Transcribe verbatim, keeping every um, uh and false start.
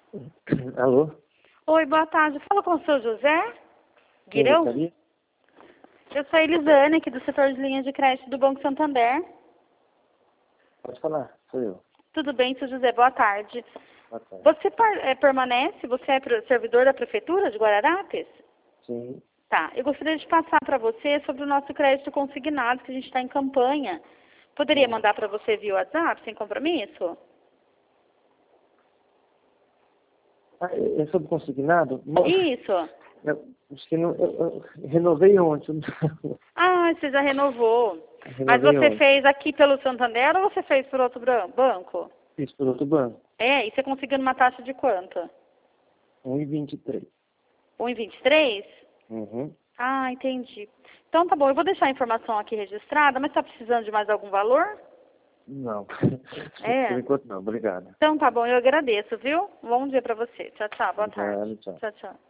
Alô? Oi, boa tarde. Fala com o seu José Quem Guirão? gostaria? Eu sou a Elisane, aqui do setor de linhas de crédito do Banco Santander. Pode falar, sou eu. Tudo bem, seu José? Boa tarde. Boa tarde. Você par- é, permanece, você é pro- servidor da Prefeitura de Guararapes? Sim. Tá. Eu gostaria de passar para você sobre o nosso crédito consignado, que a gente está em campanha. Poderia Hum. mandar para você via WhatsApp, sem compromisso? Ah, é é sobre consignado? Não, Isso. eu, acho que não, eu, eu renovei ontem. Ah, você já renovou. Mas Renovei você ontem. fez aqui pelo Santander ou você fez por outro bran- banco? Fiz por outro banco. É, e você conseguiu numa taxa de quanto? um e vinte e três. um e vinte e três? Uhum. Ah, entendi. Então tá bom, eu vou deixar a informação aqui registrada, mas tá precisando de mais algum valor? Não. É. Por enquanto não, obrigado. Então tá bom, eu agradeço, viu? Bom dia pra você. Tchau, tchau. Boa tarde. Obrigado, tchau. Tchau, tchau.